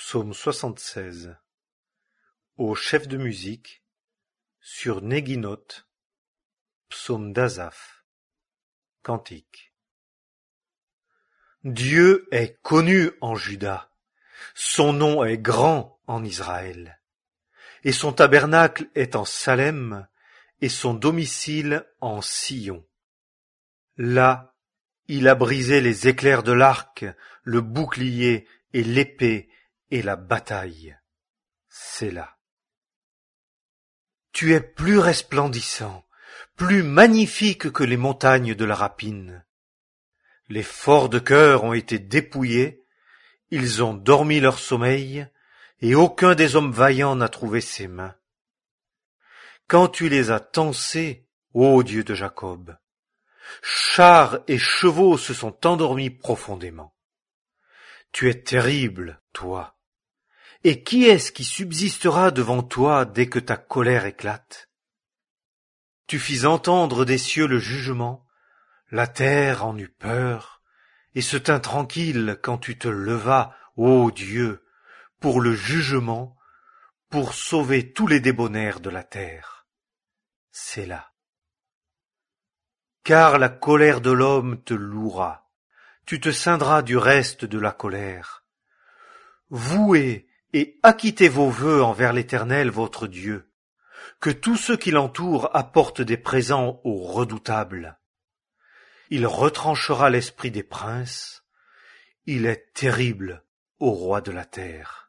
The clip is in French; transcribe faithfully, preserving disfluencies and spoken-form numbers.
Psaume soixante-seize. Au chef de musique, sur Neginoth, psaume d'Asaph, cantique. Dieu est connu en Juda, son nom est grand en Israël, et son tabernacle est en Salem, et son domicile en Sion. Là, il a brisé les éclairs de l'arc, le bouclier et l'épée et la bataille. Sélah. Tu es plus resplendissant, plus magnifique que les montagnes de la rapine. Les forts de cœur ont été dépouillés, ils ont dormi leur sommeil, et aucun des hommes vaillants n'a trouvé ses mains. Quand tu les as tancés, ô Dieu de Jacob, chars et chevaux se sont endormis profondément. Tu es terrible, toi. Et qui est-ce qui subsistera devant toi dès que ta colère éclate? Tu fis entendre des cieux le jugement, la terre en eut peur, et se tint tranquille quand tu te levas, ô Dieu, pour le jugement, pour sauver tous les débonnaires de la terre. Sélah. Car la colère de l'homme te louera, tu te ceindras du reste de la colère. Vouez et acquittez vos vœux envers l'Éternel votre Dieu, que tous ceux qui l'entourent apportent des présents au redoutable. Il retranchera l'esprit des princes, il est terrible au roi de la terre.